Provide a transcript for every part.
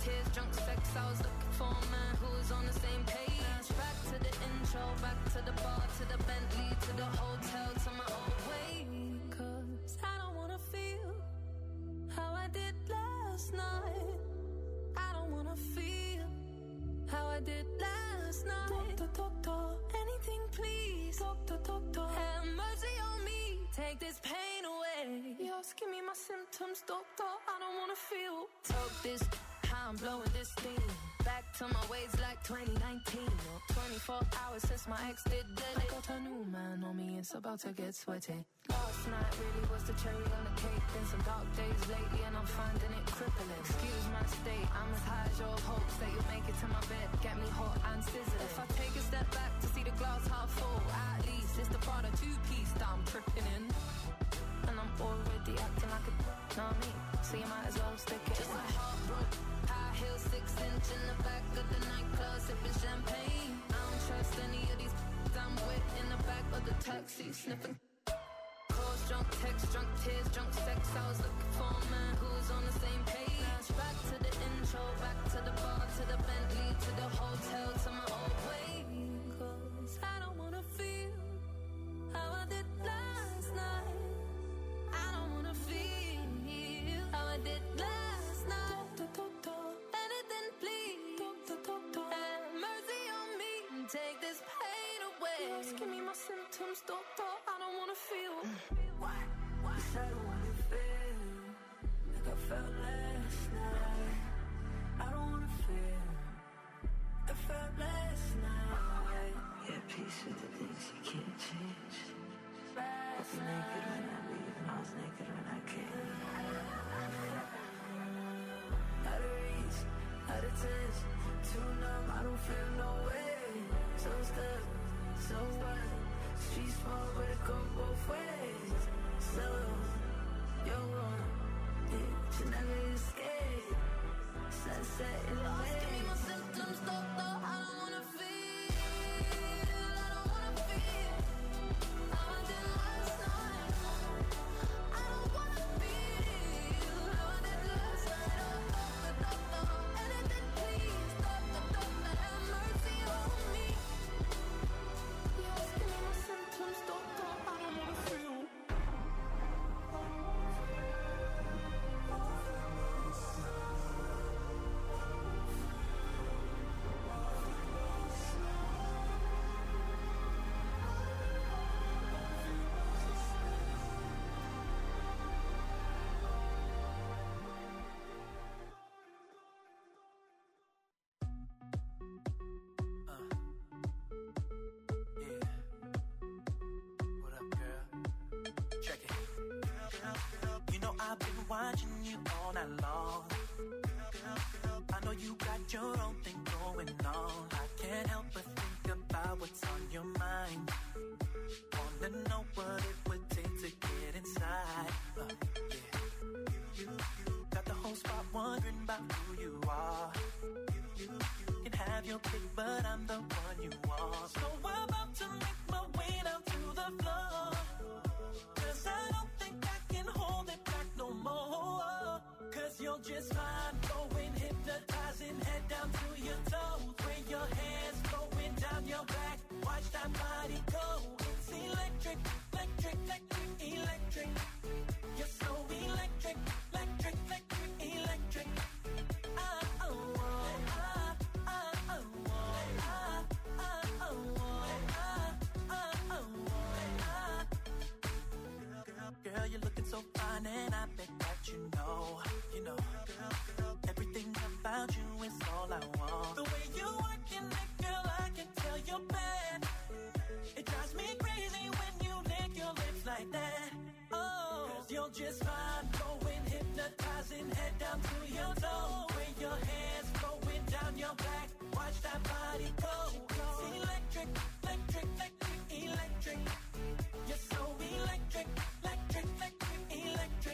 tears, drunk sex. I was looking for a man who was on the same page. Back to the intro, back to the bar, to the Bentley, to the hotel, to my own way. 'Cause I don't wanna feel how I did last night. I don't wanna feel how I did last night. Doctor, anything please. Doctor, have mercy on me. Take this pain away. Just give me my symptoms, doctor. I don't wanna feel. Talk this, how I'm blowing this thing. Back to my ways like 2019. 24 hours since my ex did dead. I got a new man on me, it's about to get sweaty. Last night really was the cherry on the cake. Been some dark days lately and I'm finding it crippling. Excuse my state, I'm as high as your hopes that you'll make it to my bed. Get me hot and sizzling. If I take a step back to see the glass half full, at least it's the Prada two-piece that I'm tripping in. And I'm already acting like a know me, so you might as well stick it. Just like heartbroken, high heels, 6-inch in the back of the nightclub, sipping champagne. I don't trust any of these I'm with in the back of the taxi, sniffing. Calls, drunk text, drunk tears, drunk sex. I was looking for a man who was on the same page. Back to the intro, back to the bar, to the Bentley, to the hotel, to my old way. 'Cause I don't wanna feel how I did last night. I don't wanna feel how I did last night. Doctor, anything please. Doctor, have mercy on me and take this pain away. Just give me my symptoms, doctor. I don't wanna feel. What? Yes, I don't wanna feel like I felt last night. I don't wanna feel like I felt last night. Yeah, peace with the things you can't change. I was naked when I leave and I was naked when I came. Out of reach, out of touch, too numb, I don't feel no way. So stuck, so what? Streets small, but it go both ways. So, you're wrong, yeah, you never escape. Sunset in the way. Give me my symptoms, doctor, I don't wanna feel. Watching you all night long. I know you got your own thing going on. I can't help but think about what's on your mind. Wanna know what it would take to get inside. You got the whole spot wondering about who you are. You can have your pick, but I'm the one you want. So I'm about to make my way down to the floor. 'Cause I don't think I can hold it back no more. 'Cause you're just fine, going hypnotizing, head down to your toes. Bring your hands flowing down your back, watch that body go. It's electric, electric, electric, electric. You're so electric, electric, electric, electric. Girl, you're looking so fine and I bet that you know, everything about you is all I want. The way you working it, girl, I can tell you're bad. It drives me crazy when you lick your lips like that. Oh, 'cause you're just fine, going hypnotizing, head down to your toes. Bring your hands flowing down your back, watch that body go. It's electric, electric, electric, electric. You're so electric, electric, electric, electric.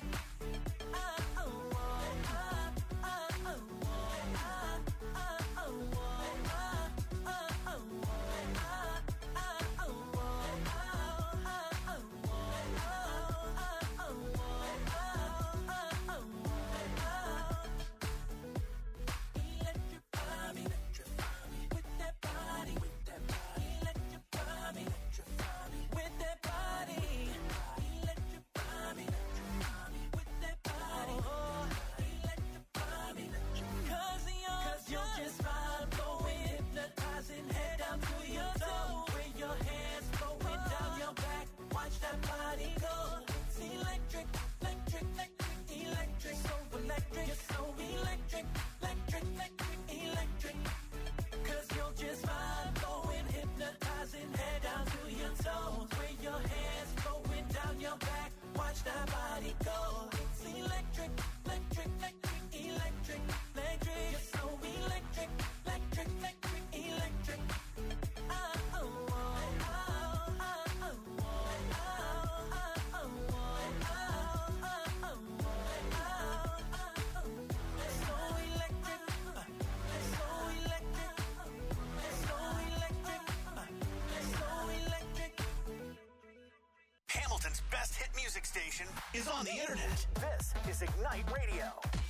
is on the internet. This is Ignite Radio.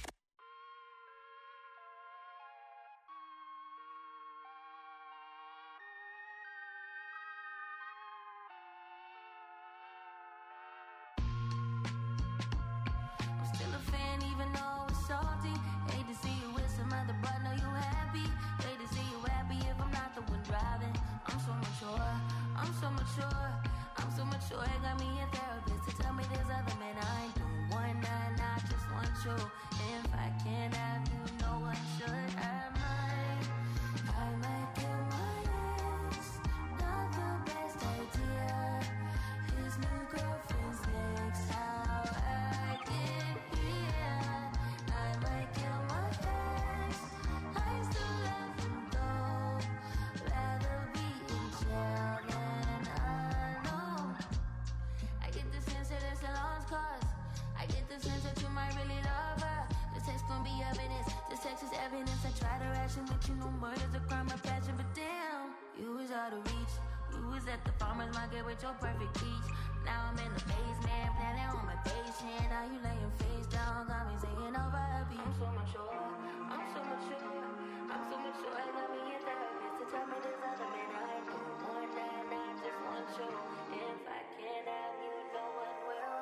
I'm still a fan even though it's salty. Hate to see you with some other, but know you happy. Hate to see you happy if I'm not the one driving. I'm so mature, I'm so mature, I'm so mature. It got me a therapist to tell me there's other men I ain't doing one night, I just want you. If I can't have you, no one should. I might kill my ex. Not the best idea. His new girlfriend's next. How I get here. I might kill my ex. I still love him though. Rather be in jail than alone. I get the sense that it's a lost cause. I get the sense that you might really love her. This text gon' be evidence. This text is evidence. I try to ration, but you know murder's a crime of passion. But damn, you was out of reach. You was at the farmer's market with your perfect peach. Now I'm in the basement, planning on my patient. Now you laying face down, got me singing over a beat. I'm so mature, I'm so mature, I'm so mature. I got me a therapist to tell me there's other men I ain't doing one night, I just want you. If I can't have you, no one will.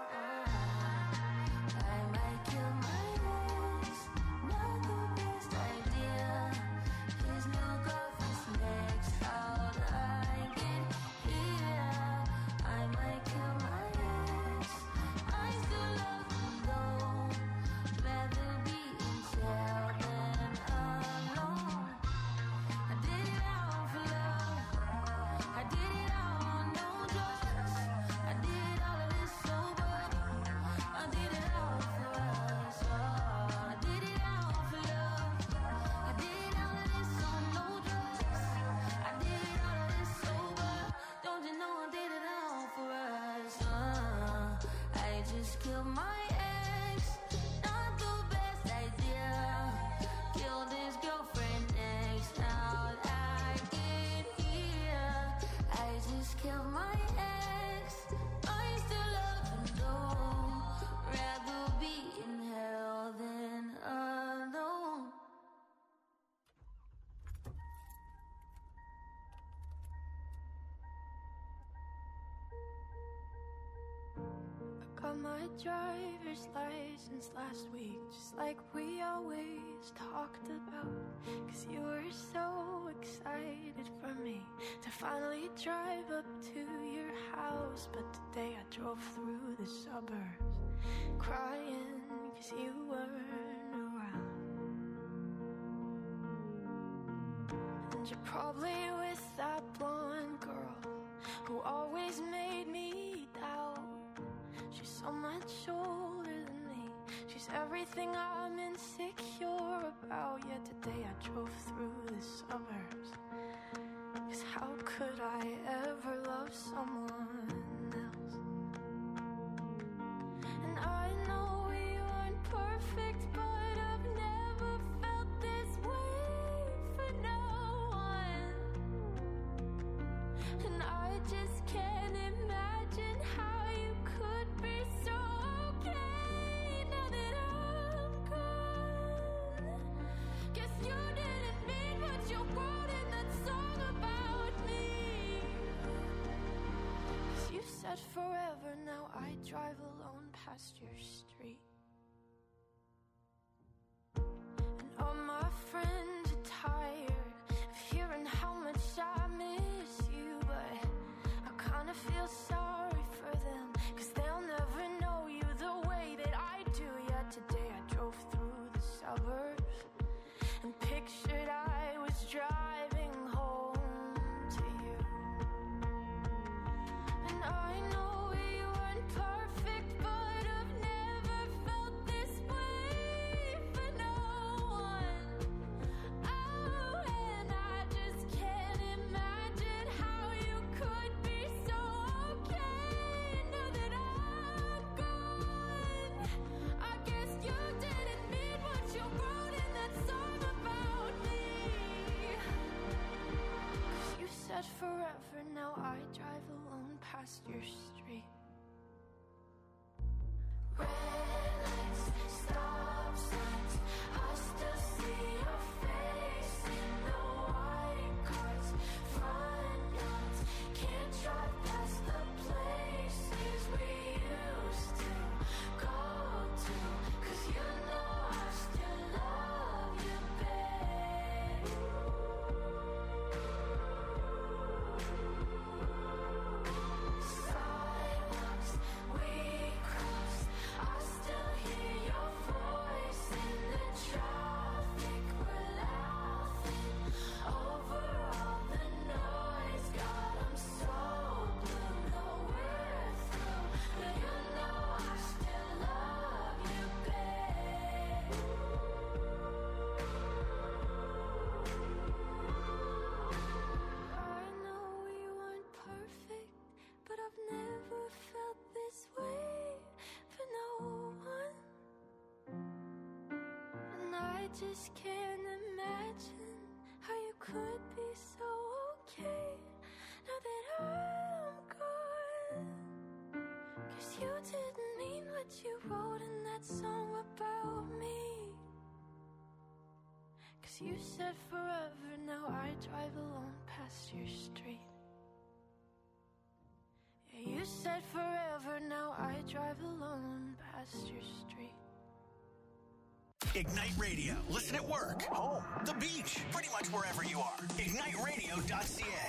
I might kill my ex, not the best idea. His new girlfriend's next. How'd I get here? I might kill my ex. I still love him though. Rather be in jail than alone. I did it all for love. I did it all on no drugs. I did all of this sober. I did it all for us. Oh, I did it all for love. I did all of this on no drugs. I did all of this sober. Don't you know I did it all for us? I just killed my ex. Not the best idea. Killed his girlfriend next. How'd I get here? I just killed my ex. I still love him though. Rather be in hell than alone. I got my driver's license last week, just like we always talked about. Cause you were so excited for me to finally drive up to your house. But today I drove through the suburbs crying cause you weren't around. And you're probably with that blonde girl who always made me doubt. She's so much older than me. She's everything I'm insecure about. Yet today I drove through the suburbs. Cause how could I ever love someone else? And I know we weren't perfect, but I've never felt this way for no one. And I just can't imagine how you could be so okay now that I'm gone. Guess you didn't mean what you wrote in that song about me. 'Cause you said forever, now I drive alone past your street. And all my friends are tired of hearing how much I miss you. But I kinda feel sorry for them, 'cause they'll never know you the way that I do. Yet today I drove through the suburbs and pictured I was driving home to you. And I know we weren't perfect, but I've never I just can't imagine how you could be so okay now that I'm gone. 'Cause you didn't mean what you wrote in that song about me. 'Cause you said forever, now I drive alone past your street. Yeah, you said forever, now I drive alone past your street. Ignite Radio. Listen at work, home, the beach, pretty much wherever you are. IgniteRadio.ca.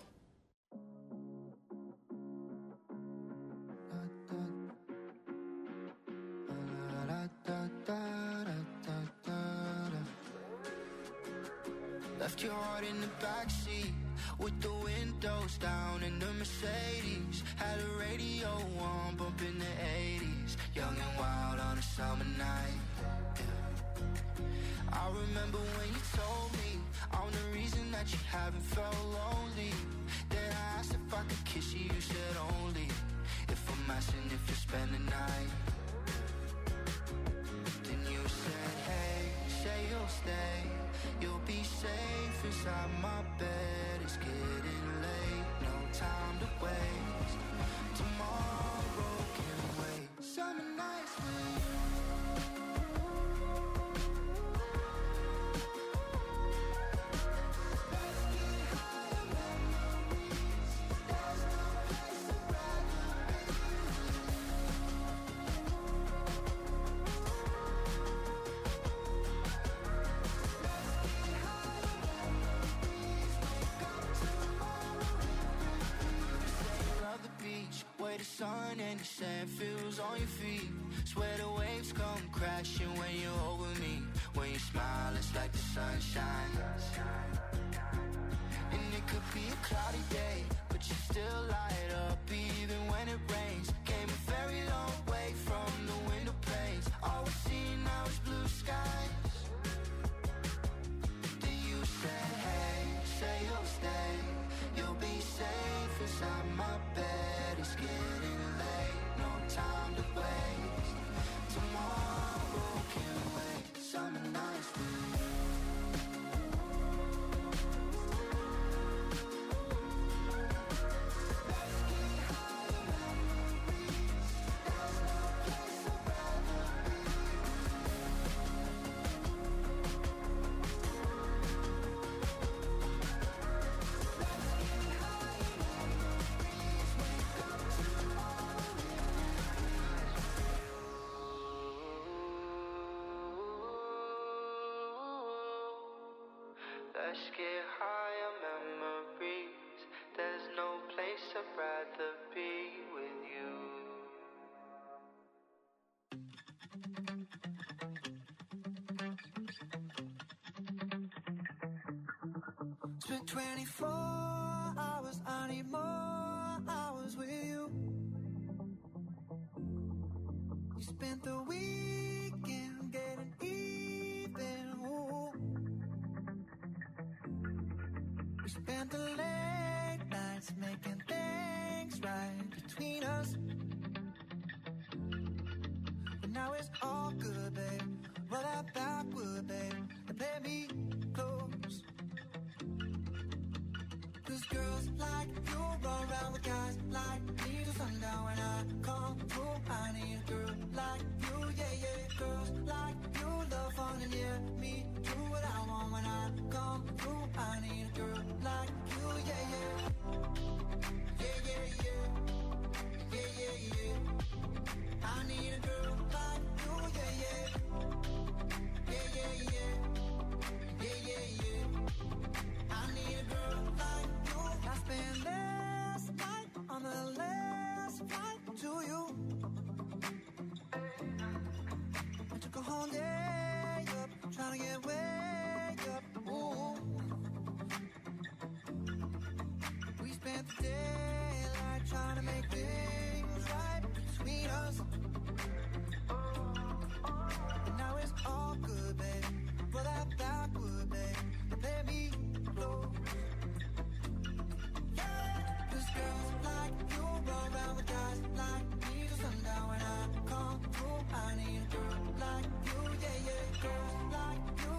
Left your heart in the backseat with the windows down in the Mercedes. Had a radio on, bumping the 80s. Young and wild on a summer night. Yeah. I remember when you told me I'm the reason that you haven't felt lonely. Then I asked if I could kiss you, you said only if I'm asking if you spend the night. Then you said, hey, say you'll stay. You'll be safe inside my bed. It's getting late, no time to waste. Tomorrow can wait. Summer nights with you. The sun and the sand feels on your feet. Swear the waves come crashing when you're over me. When you smile, it's like the sunshine. And it could be a cloudy day, but you still light up even when it rains. Came a very long way from the window panes. All we see now is blue skies. Then you said, hey, say you'll stay. You'll be safe inside my bed. It's getting late, no time to waste. Tomorrow can wait. Summer nights with you. Let's get higher memories. There's no place I'd rather be. Let's get higher memories. Wake up tomorrow. Let's get higher memories. There's no place I'd rather be with you. 24 hours, I need more hours with you. You spent the weekend getting even. Ooh. We spent the late nights making things right between us. But now it's all good, babe. Roll that backward, babe, and play me close. 'Cause girls like you run around with guys like me till sundown. When I come through, I need a girl like you, yeah, yeah. Girls like you love fun and yeah, me do what I want. When I come through, I need a girl like you, yeah, yeah. Yeah, yeah, yeah. Yeah, yeah, yeah. I need a girl like you, yeah, yeah. Yeah, yeah, yeah. Yeah, yeah, yeah. I need a girl like you. I spent last night on the last flight to you. I took a whole day up, trying to get way up. Ooh. We spent the daylight trying to make things right between us. And now it's all good, babe. Roll that backward, babe, and play me close. Yeah, 'cause girls like you run around with guys like me till sundown. When I come through, I need a girl like you, yeah, yeah. Girls like you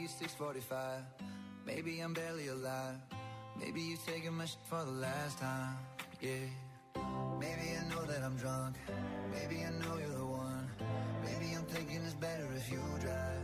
it's 6:45. Maybe I'm barely alive. Maybe you taking my shit for the last time. Yeah. Maybe I know that I'm drunk. Maybe I know you're the one. Maybe I'm thinking it's better if you drive.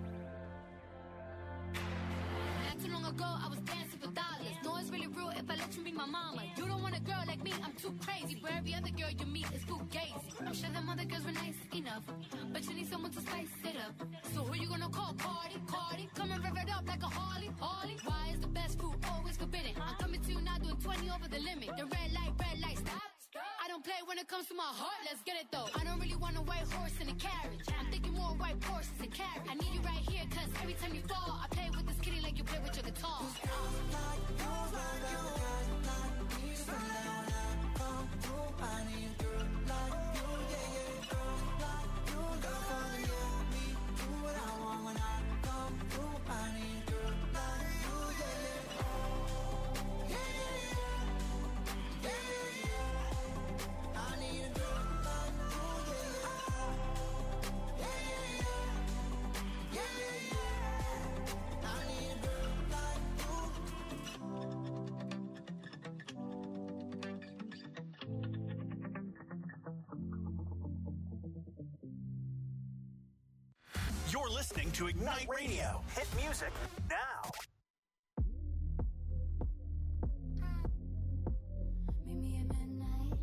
Not too long ago, I was dancing for dollars. No, it's really real if I let you be my mama. You don't want a girl like me, I'm too crazy. Where every other girl you meet is too gazy. I'm sure them other girls were nice enough, but you need someone to spice it up. So who you gonna call? Cardi, Cardi. Come and rev it up like a Harley, Harley. Why is the best food always forbidden? I'm coming to you now doing 20 over the limit. The red light, stop. I don't play when it comes to my heart, let's get it though. I don't really want a white horse in a carriage. I'm thinking more white horses and carriage. I need you right here, cause every time you fall, I play with this kitty like you play with your guitar. You're listening to Ignite Radio. Hit music now. Meet me at midnight.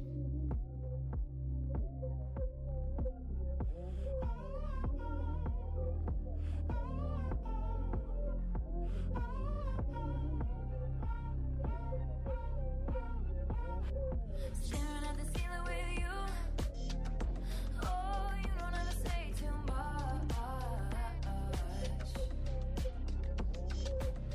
Staring at the ceiling with you. Oh, you don't ever say too much.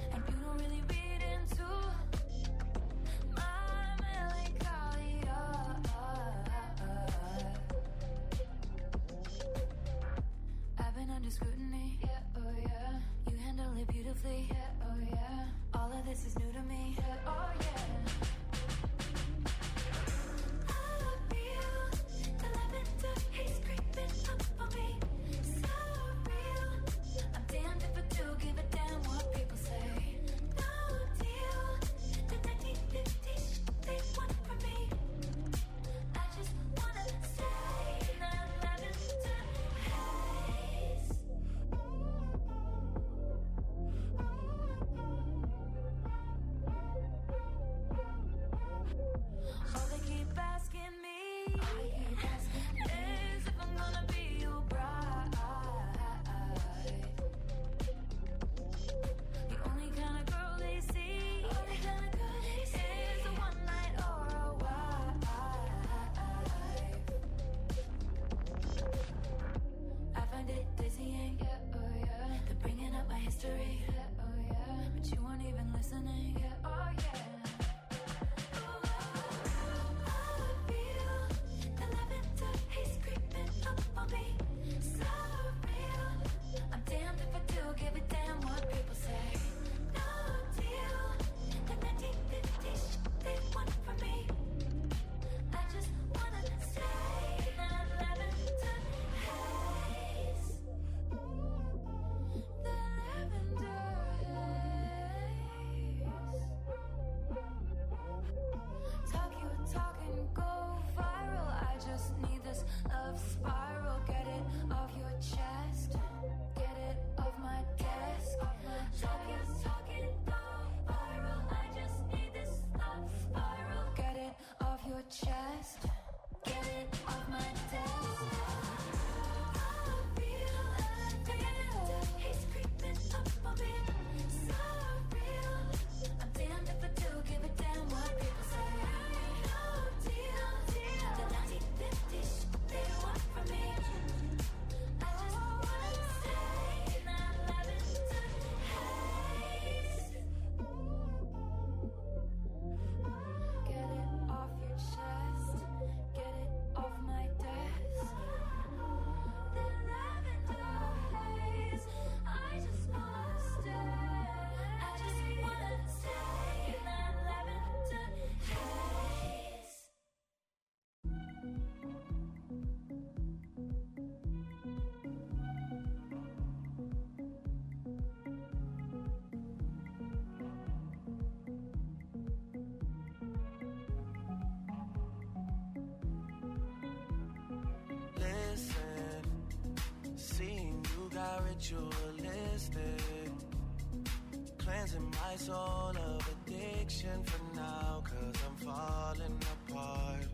got ritualistic, cleansing my soul of addiction for now, 'cause I'm falling apart.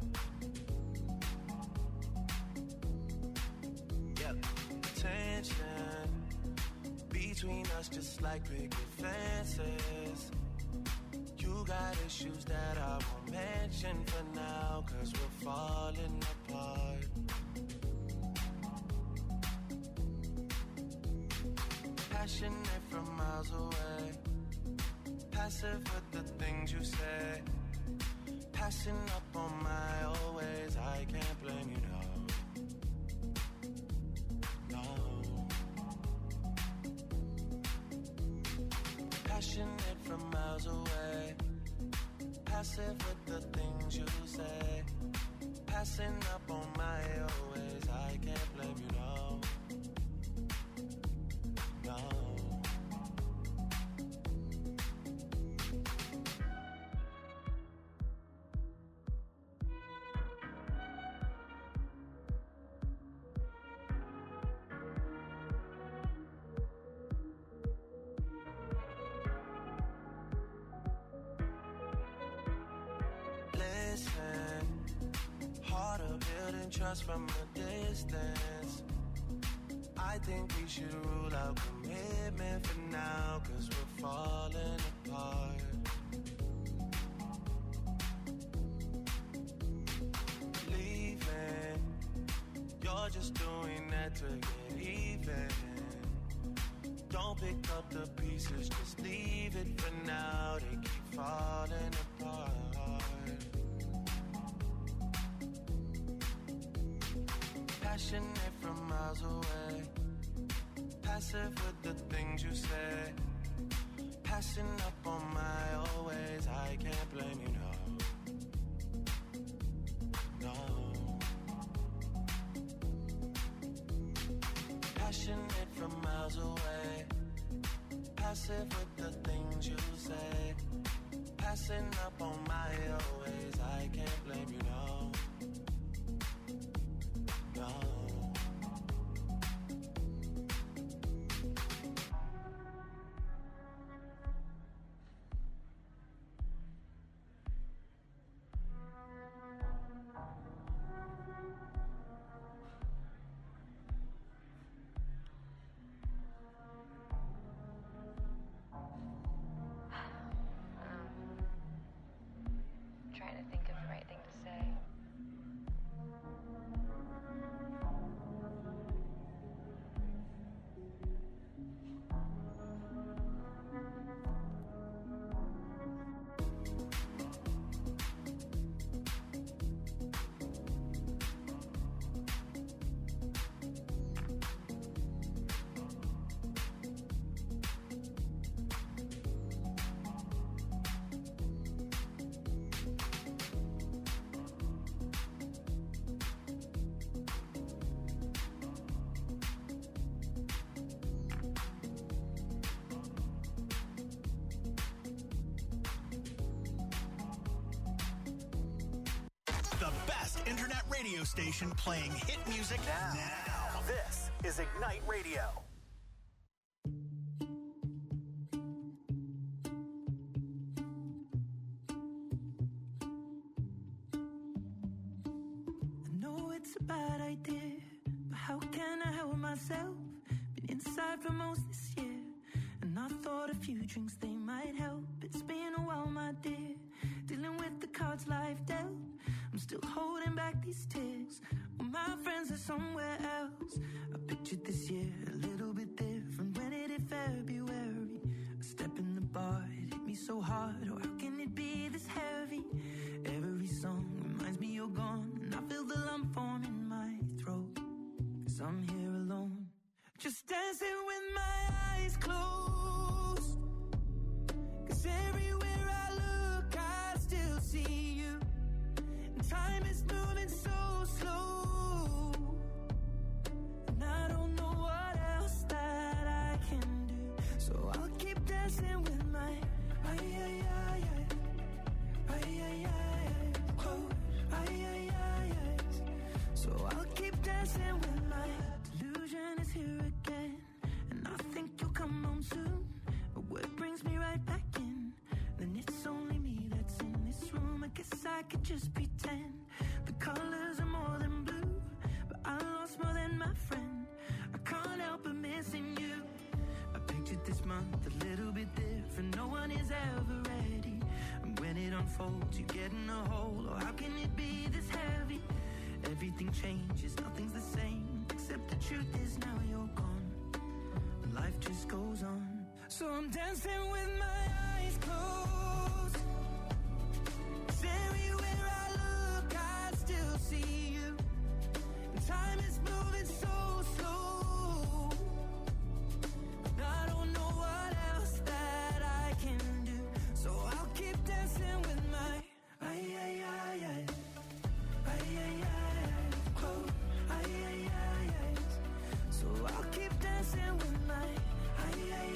Yep, tension between us just like picket fences. You got issues that I won't mention for now, 'cause we're falling apart. Passionate from miles away, passive with the things you say, passing up on my old ways. I can't blame you, no. No. Passionate from miles away, passive with the things you say, passing up on my old ways. I can't blame you, no. No. Listen, harder building trust from a distance. I think we should rule out commitment for now, 'cause we're falling apart. Leaving, you're just doing that to get even. Don't pick up the pieces, just leave it for now. They keep falling apart. Passionate from miles away, passive with the things you say, passing up on my old ways. I can't blame you, no. No. Passionate from miles away, passive with the things you say, passing up on my old ways. I can't blame you, no. No. Trying to think of the right thing to say. The best internet radio station playing hit music now. This is Ignite Radio. I know it's a bad idea, but how can I help myself? Been inside for most this year, and I thought a few drinks they might help. It's been a while, my dear, dealing with the cards life dealt. I'm still holding back these tears, well, my friends are somewhere else. I pictured this year a little bit different. When it hit February, a step in the bar, it hit me so hard. Oh, how can it be this heavy? Every song reminds me you're gone, and I feel the lump form in my throat, 'cause I'm here alone, just dancing with my eyes closed. 'Cause everywhere I look, I still see you. Time is moving so slow, and I don't know what else that I can do. So I'll keep dancing with my So I'll keep dancing with my delusion is here again. I think you'll come home soon. A word brings me right back in. Then it's only me that's in this room. I guess I could just pretend the colors are more than blue, but I lost more than my friend. I can't help but missing you. I pictured this month a little bit different. No one is ever ready, and when it unfolds you get in a hole. Oh, how can it be this heavy? Everything changes, nothing's the same, except the truth is now you're gone, and life just goes on. So I'm dancing with my eyes closed, 'cause everywhere I look I still see you, and time is moving so slow, and I don't know what else that I can do. So I'll keep dancing with my eyes closed, eyes. So I'll keep dancing with my eyes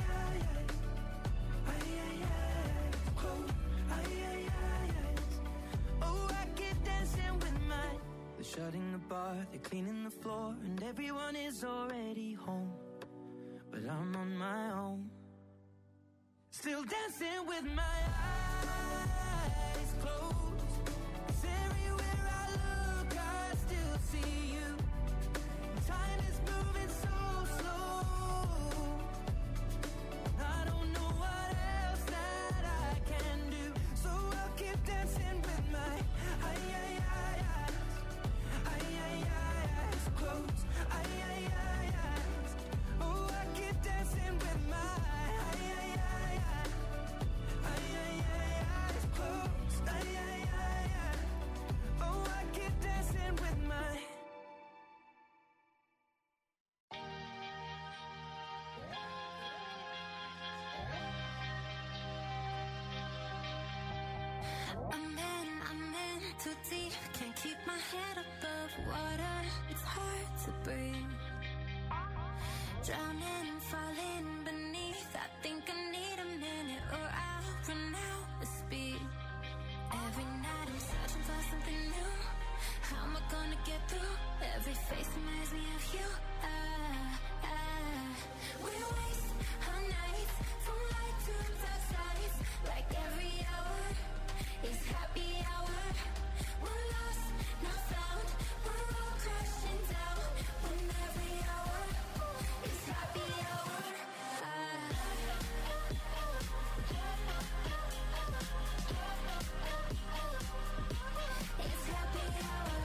closed, eyes. Oh, I keep dancing with my. They're shutting the bar, they're cleaning the floor, and everyone is already home, but I'm on my own, still dancing with my eyes closed. 'Cause everywhere I look I still see you, time is moving so slow, I don't know what else that I can do. So I'll keep dancing with my eyes closed, eyes. Oh, I keep dancing with my eyes closed, eyes. Oh, I keep dancing with my. I'm in too deep, can't keep my head above water. It's hard to breathe, drowning, falling beneath. I think I need a minute or I'll run out of speed. Every night I'm searching for something new. How am I gonna get through? Every face reminds me of you. We waste our nights from light to dark sides, like every hour is happy hour. We're lost, not found. We're all crashing down when every hour is happy hour. It's happy hour.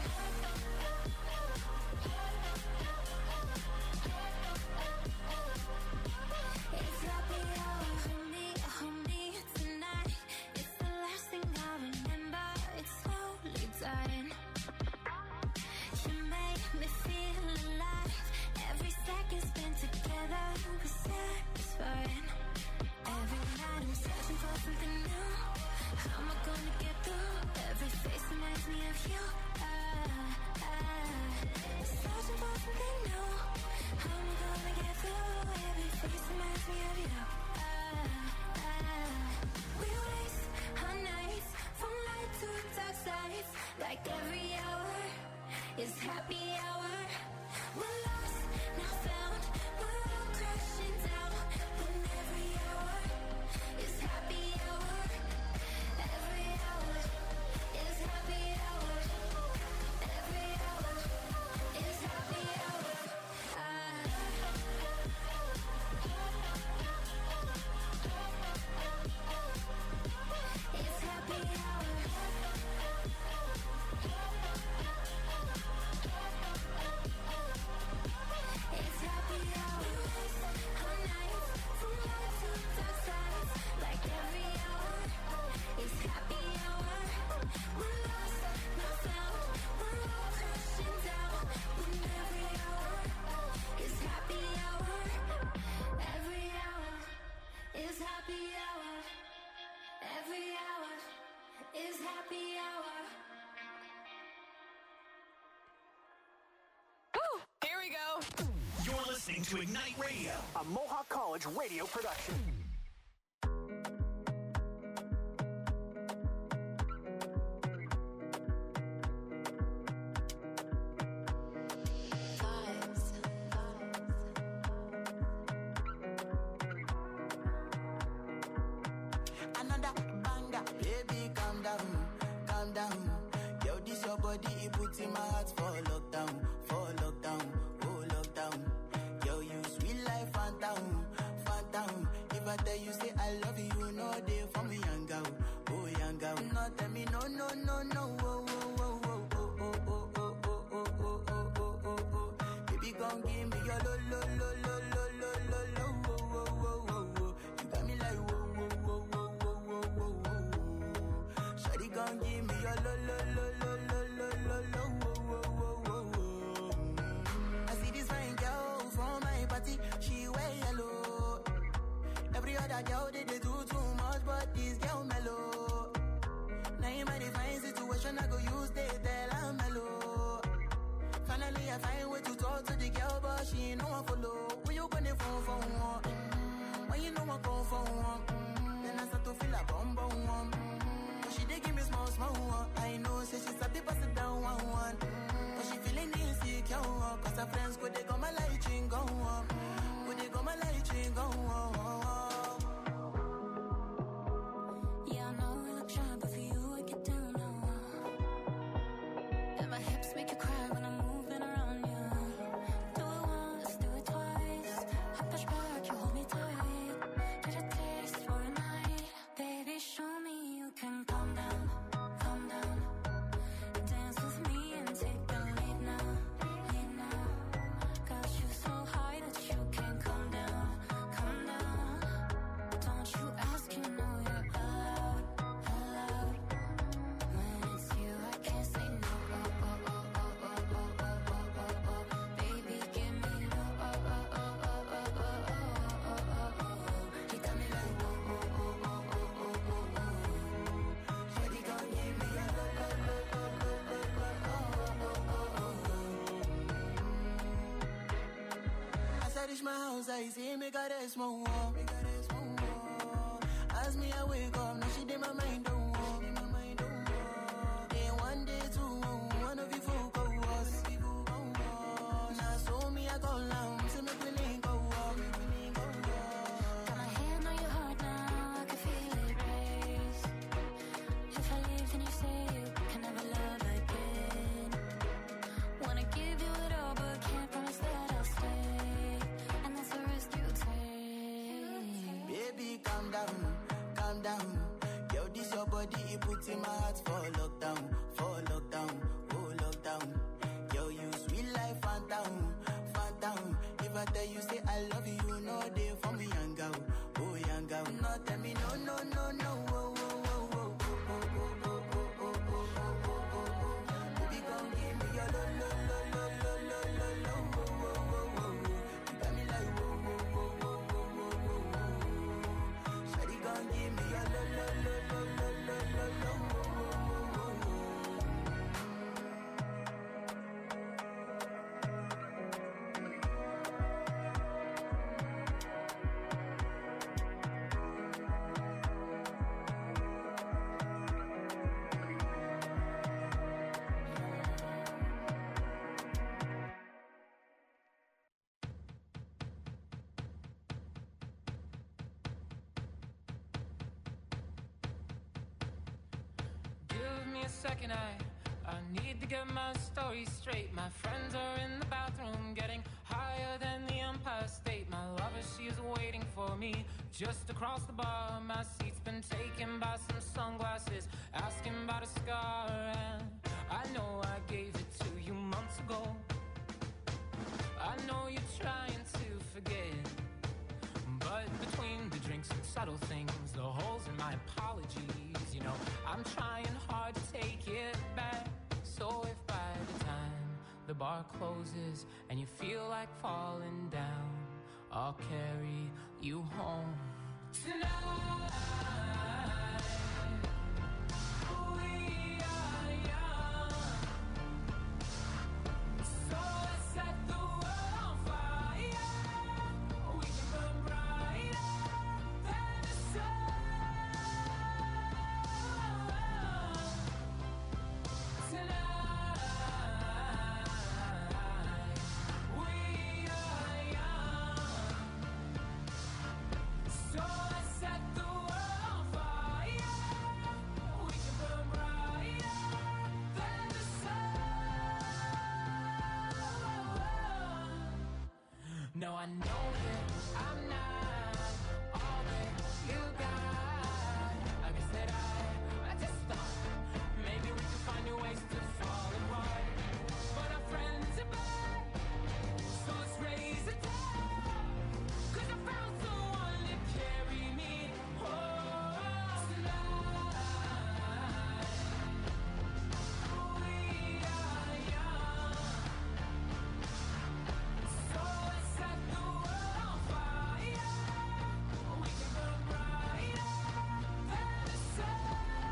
It's happy hour. Hold me tonight. It's the last thing I remember. It's slowly dying. You make me feel alive. Every second spent together was satisfying. Every night I'm searching for something new. How am I gonna get through? Every face reminds me of you. Searching for something new. How am I gonna get through? Every face reminds me of you. We waste our nights from light to dark sides, like every hour is happy hour. We're lost, not found. We're all crashing down when every hour is happy hour. Every hour is happy hour. Every hour is happy hour. It's happy hour. It's happy hour. Our nights from light to dark sides, like every hour is happy hour. We're lost, not found. We're all crashing down when every hour is happy hour. Every hour is happy hour. Every hour is happy hour. Here we go. You're listening to Ignite Radio, A Mohawk College radio production. Vibes. calm down. Yo, this your body, it puts in my heart for lockdown, oh lockdown. Yo, you sweet life, phantom, phantom. If I tell you say I love you, no day for me, young girl, oh young girl. No tell me no, no, no, no, oh, oh, oh, oh, oh, oh, oh, oh, oh, oh, oh, oh, oh, oh. Baby, gon' give me your lo, lo, lo, lo, lo, lo, lo, lo, oh, oh, oh, oh, oh. You got me like whoa, whoa, whoa, whoa, whoa, whoa, whoa, whoa. Shawty gon' give me your lo, lo, lo, lo, lo, lo, lo, lo, oh, oh, oh, oh, oh. I see this fine girl from my party, she wear yellow. Every other girl they do too much, but this girl mellow. Now in my divine situation, I go use they tell I'm mellow. Finally I find way to talk to the girl, but she ain't no one follow. When you gonna phone for one? When you know I go for one? Then I start to feel a bum bum one. But she dey give me small small one. I know say she's a bit pass it down one. But she feeling insecure, cause her friends go they go my light ring go on. Go they go my light ring go on. Yeah, I know we look shy, but for you I get down now. And my hips make you cry when I'm moving around you. Do it once, do it twice. I push back, you hold me tight. Get a taste for a night. Baby, show me you can calm down, calm down. Dance with me and take the lead now, lead now. Got you so high that you can't come down, come down. Don't you ask, you know you're allowed, allowed. When it's you, I can't say no. Oh, oh, oh, oh, oh, oh, oh, oh, oh, oh. Baby, give me low. Oh, oh, oh, oh, oh, oh, oh, oh, oh, oh. He got me like whoa, whoa, whoa, whoa, whoa, whoa, whoa, whoa. Shawty gon' give me a low, low, low, low, low, low, low, oh, oh, oh, oh. As I reach my house, I see me got a small wall. As me I wake up, now she did my mind don't walk. Day one, day two, one of you folk go us. Now so me I go down, so me we link go up. Got my hand on your heart now, I can feel it race. If I leave, then you say you can never love again. Wanna give you it all, but can't promise that I'll stay. And that's the risk you take. Baby, calm down, calm down. Yo, this your body, it puts in my heart for lockdown, oh lockdown. Yo, you sweet life, phantom, phantom. If I tell you say I love you, no day for me, young girl, oh young girl. No, tell me no, no, no, no, oh, oh, oh, oh, oh, oh, oh, oh, oh, oh, oh, oh, oh. Baby, gon' give me your lo, lo, lo, lo, lo, lo, lo, lo, oh, oh, oh, oh, oh. You got me like whoa, whoa, whoa, whoa, whoa, whoa, whoa, whoa. Shawty gon' give me your lo, lo, lo, lo, lo, lo, lo, lo, oh, oh, oh, oh, oh. Give me a second, I need to get my story straight. My friends are in the bathroom getting higher than the Empire State. My lover, she is waiting for me just across the bar. My seat's been taken by some sunglasses, asking about a scar. And I know I gave it to you months ago. I know you're trying to forget, but between the drinks and subtle things, the holes in my apologies, you know, I'm trying hard to take it back. So if by the time the bar closes and you feel like falling down, I'll carry you home tonight. We are young, so let's set the world on fire. We can burn brighter than the sun tonight. We are young, so let's set the world on fire. No, I know that I'm not all that you got. I guess that I just thought maybe we could find new ways to fall apart. But our friends are back, so let's raise a toast. 'Cause I found someone to carry me home tonight. We are young, so let's set the world on fire. We can burn brighter than the sun.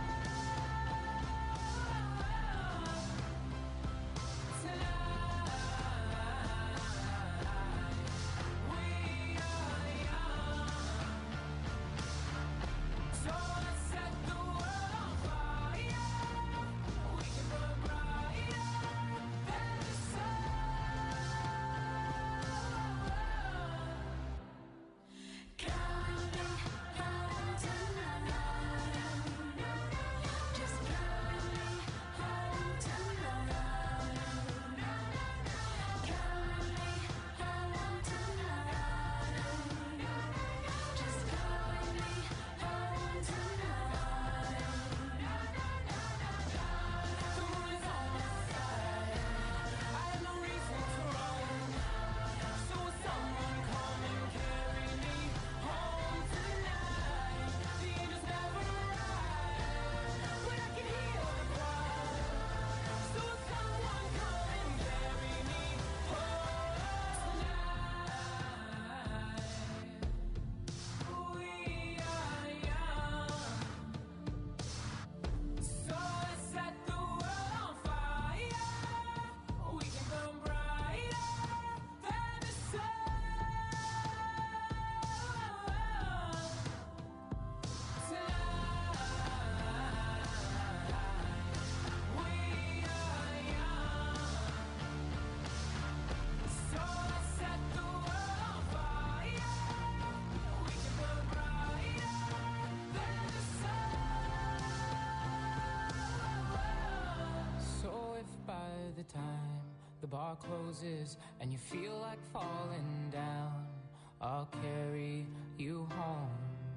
Time the bar closes and you feel like falling down, I'll carry you home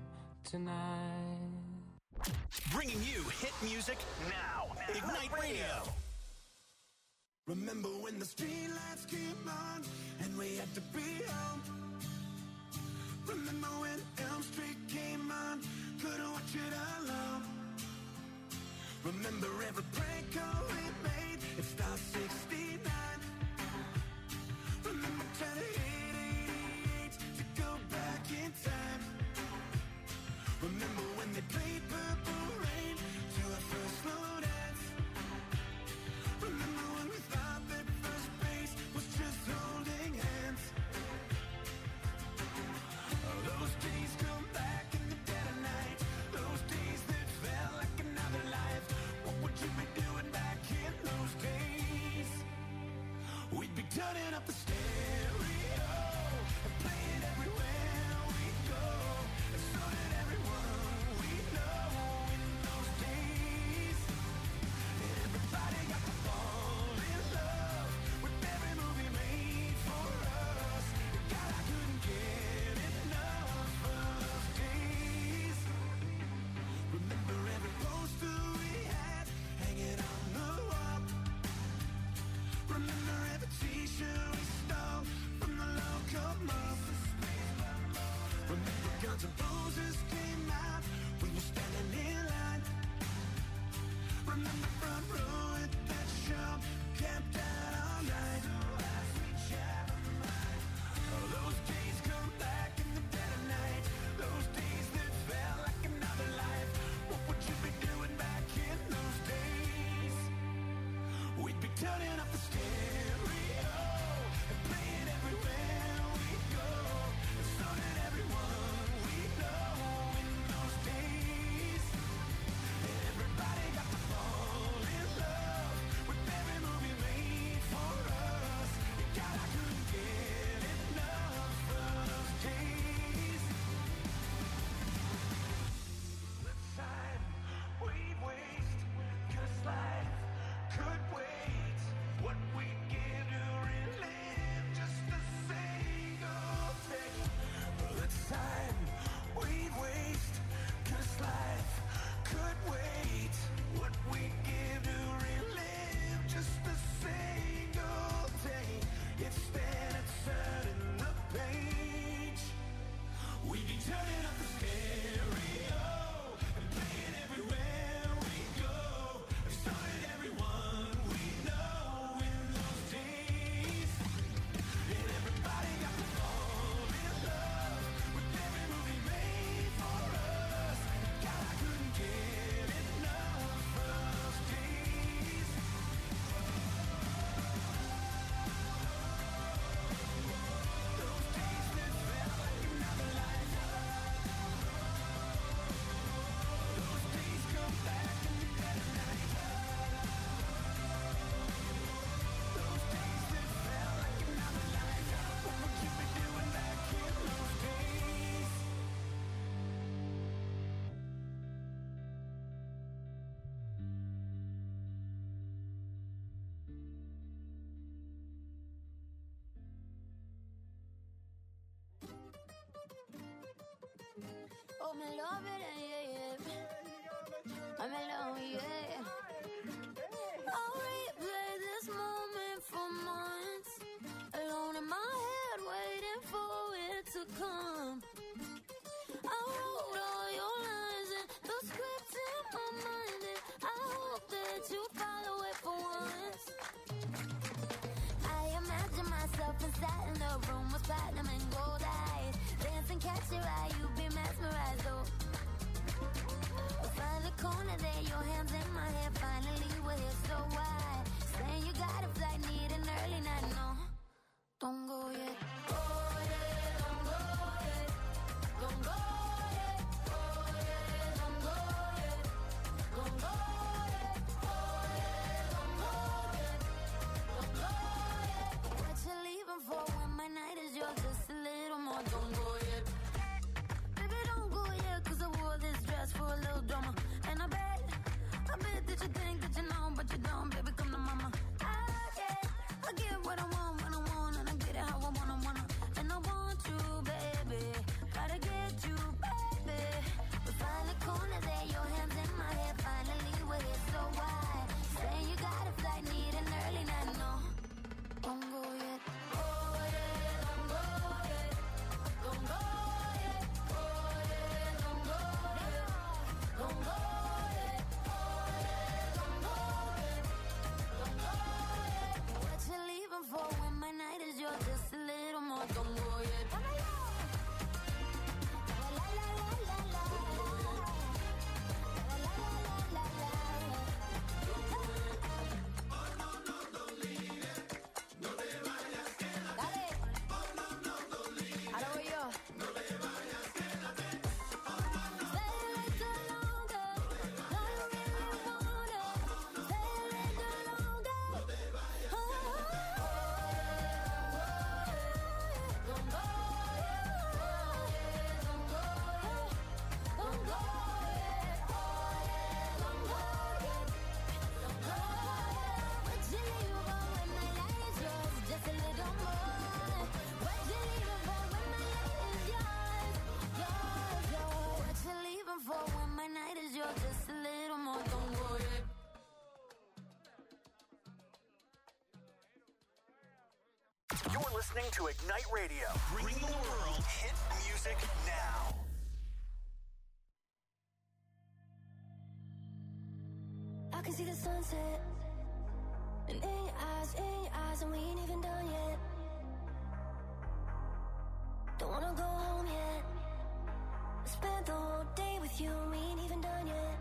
tonight. Bringing you hit music now. Ignite Radio. Remember when the streetlights came on and we had to be home? Remember when Elm Street came on, couldn't watch it alone? Remember every prank call we made, it Star 69. Remember trying to hit 88 to go back in time. Remember when they played Purple Rain to our first slow dance. Remember when we thought that first base was just holding hands. Those days come back in the dead of night. Those days that felt like another life. What would you be doing back in those days? I'm in love with it, yeah. I'm in love, yeah. I'll replay this moment for months, alone in my head, waiting for it to come. I wrote all your lines and the script in my mind, and I hope that you follow it for once. I imagine myself inside in the room with platinum and gold eyes, dancing, catch your eye, you be mesmerized, though. Find the corner there, your hands in my hair, finally we're here, so why? Saying you got a flight, need an early night, no, don't go yet. Oh yeah, don't go yet, don't go yet. Oh yeah, don't go yet, don't go yet. Oh yeah, don't go yet, don't go yet. What you leaving for when my night is yours? Just a little more, don't go yet. Baby, don't go yet, 'cause I wore this dress for a little drama. And I bet that you think that you know, but you don't, baby, come to mama. I get what I want when I want, and I get it how I wanna. And I want you, baby, gotta get you, baby. We find the corner there, your hands in my hair, finally we're here, so why? Saying you got a flight, need an early night, no, don't go yet. Oh yeah, don't go yet, don't go yet. Oh yeah, don't go yet, don't go yet. Oh yeah, don't go yet, don't go yet. What you leaving for when my night is yours? Just a little more, don't go yet. La la la la la la. La la la la la la. Dale. Ahora voy yo. Stay a little longer. No, you really wanna. Stay a little longer. Don't go yet. Don't go yet. Don't go yet. Oh yeah, don't go yet. Don't go yet. What you leaving for when my light is yours? Just a little more. What you leaving for when my light is yours? Yours, yours. What you leaving for when my night is yours? Just a little more. Don't go yet. You're listening to Ignite Radio. Bring the world hit music now. I can see the sunset, and in your eyes, and we ain't even done yet. Don't wanna go home yet. I spent the whole day with you, and we ain't even done yet.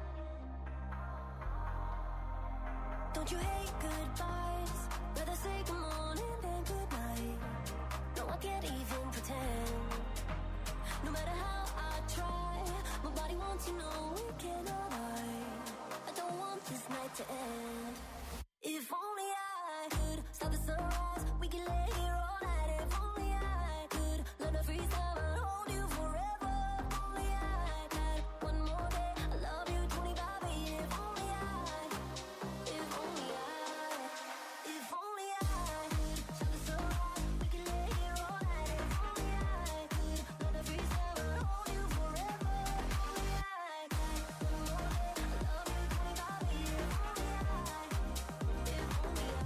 Don't you hate goodbyes? Rather say good morning than good night. No, I can't even pretend. No matter how I try, my body wants to know we cannot hide. I don't want this night to end. If only I could stop the sunrise, we can lay here all night. If only I could learn to freeze time and hold you forever. If only I had one more day, I love you 25 years. If only I could stop the sunrise, we can lay here all night. If only I could learn to freeze time and hold you forever. If only I had one more day, I love you 25 years. If only I.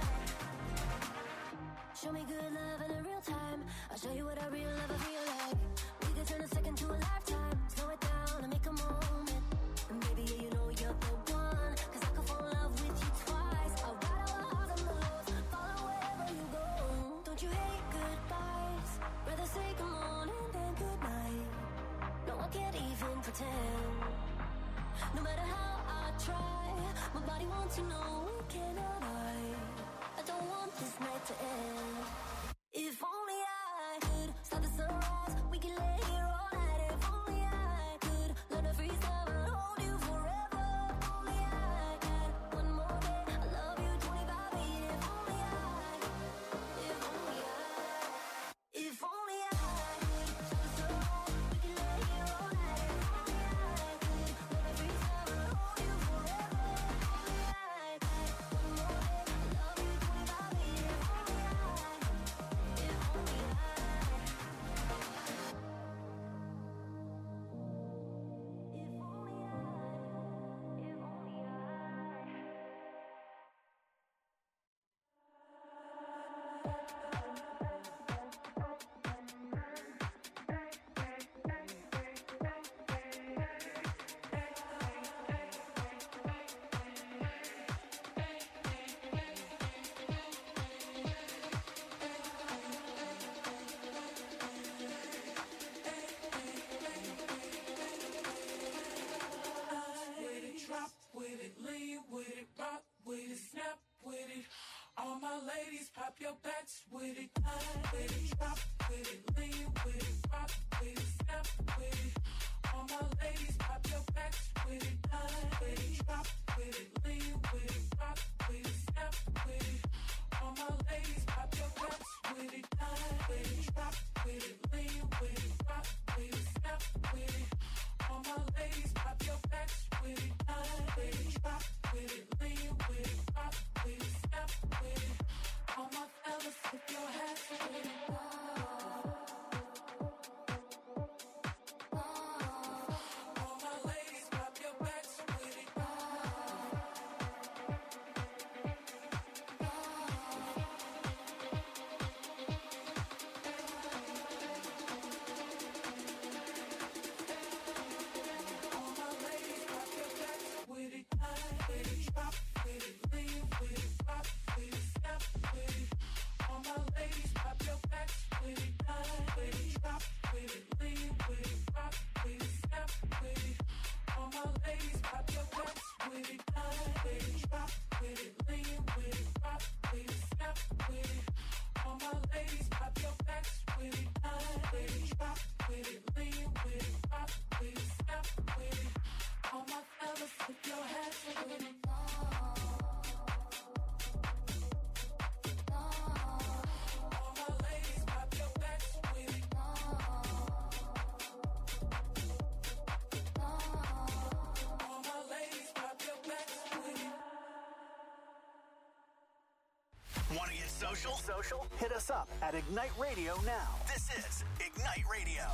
Show me good love in a real time. I'll show you what a real love feel like. We could turn a second to a lifetime. Slow it down and make a moment. And baby, yeah, you know you're the one. 'Cause I could fall in love with you twice. I'll ride our highs and lows, follow wherever you go. Don't you hate goodbyes? Rather say good morning than good night. No, I can't even pretend. No matter how I try, my body wants to know we cannot hide. I don't want this night to end. If only I could stop the sunrise, we can lay here all night. If only I could learn to freeze time and hold you forever. If only I had one more day, I love you 25 years. If only I backs with it, with it, drop with it, lean with it, rock with it, snap with it. All my ladies, pop your backs with it, with it, drop with it, lean with it, rock with it, snap with it. All my ladies, pop your backs with it, with it, drop with it, lean with it, rock with it, snap with it. All my ladies, pop your backs with it, with it, drop with it, lean with it, rock with it, snap with it. All my fellas, tip your hats with it. All my ladies, pop your backs with it. With it, with it, drop with it, lean with it, rock with it, snap with it. All my ladies, pop your backs with it, with it, drop with it, lean with it, rock with it, snap with it. All my ladies, pop your backs with it, with it, drop with it, lean with it, rock with it, snap with it. All my ladies, pop your backs with it, with it, drop with it, lean with it, rock with it, snap with it. All my fellas, put your hands with it. All my ladies, pop your backs with it. All my ladies, pop your backs with it. Want to get social? Hit us up at Ignite Radio now. This is Ignite Radio.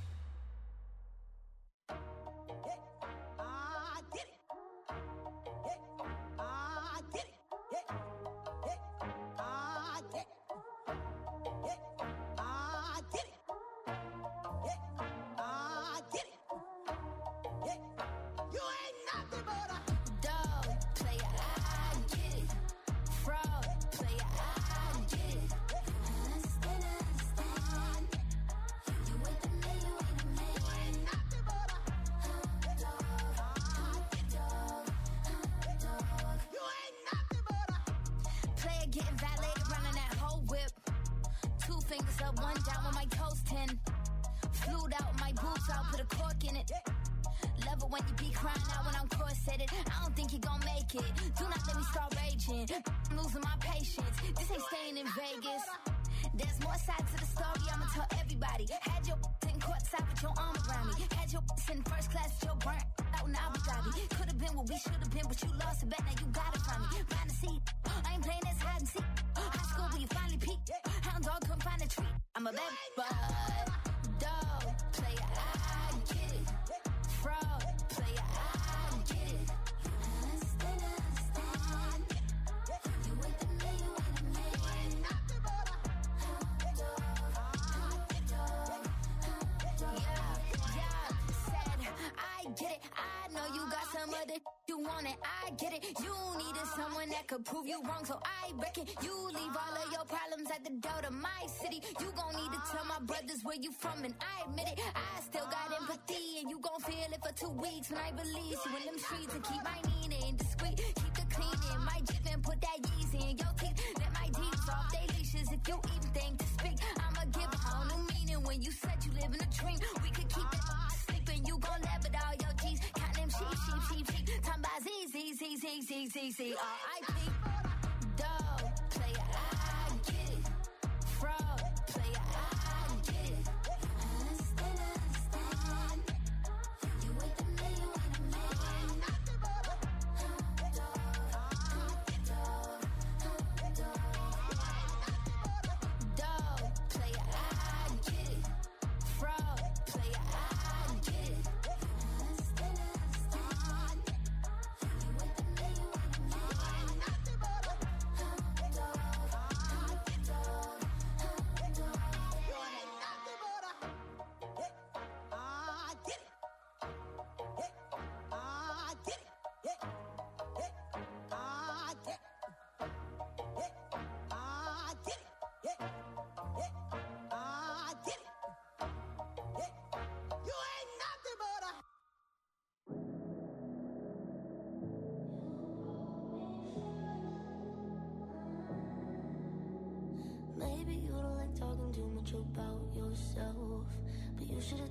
Prove you wrong, so I reckon you leave all of your problems at the door to my city. You gon' need to tell my brothers where you from, and I admit it. I still got empathy, and you gon' feel it for 2 weeks when I release you in them streets and keep my meaning discreet. Keep the cleaning, my Jeep and put that Yeezy in your teeth. Let my deeds off they leashes if you even think to speak. I'ma give a whole new meaning when you said you live in a dream. We could keep it sleeping, you gon' laugh at all your G's. Count them sheep. Time by Z, R.I.P. Dog, player, I get it. Fraud, player, I get it. Understand. You with me, you ain't a man. Dog, player, I get it. Fraud, player, I get it.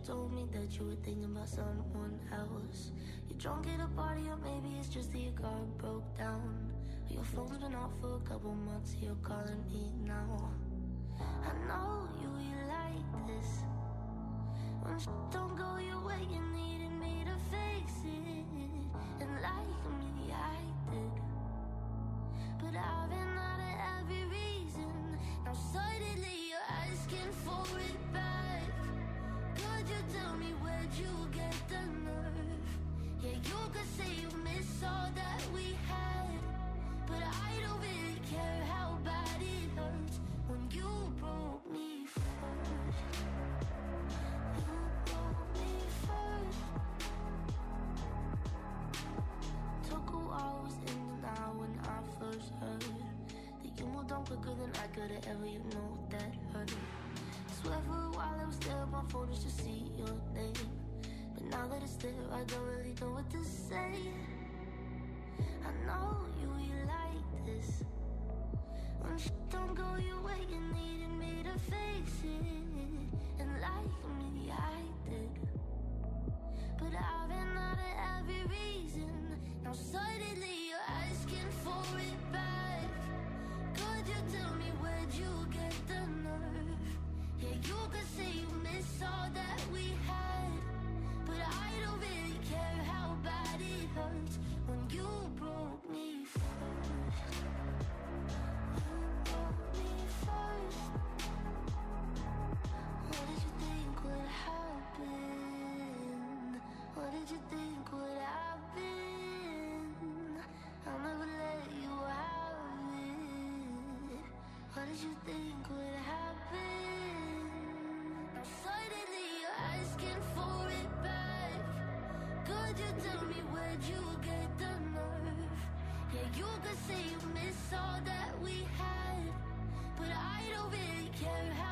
told me that you were thinking about someone else. You're drunk at a party, or maybe it's just that your car broke down. Your phone's been off for a couple months, you're calling me now. I know you like this. When don't go your way, you needed me to fix it. And like me, I did. But I've been out of every reason. Now suddenly you're asking for it back. Could you tell me where'd you get the nerve? Yeah, you could say you miss all that we had, but I don't really care how bad it hurts when you broke me first. You broke me first. Took a while, was in denial when I first heard that you moved on quicker than I could've ever, you know that hurt. Swear for a while I was there on my phone just to see your name, but now that it's there I don't really know what to say. I know you like this. When don't go your way, you needed me to fix it. And like me, I did. But I've been out of every reason. Now suddenly you're asking for it back. Could you tell me where'd you get the nerve? Yeah, you could say you miss all that we had, but I don't really care how bad it hurts when you broke me first. You broke me first. What did you think would happen? What did you think would happen? I'll never let you have it. What did you think would happen? Now suddenly you're asking for it back. Could you tell me where'd you get the nerve? Yeah, you could say you miss all that we had, but I don't really care how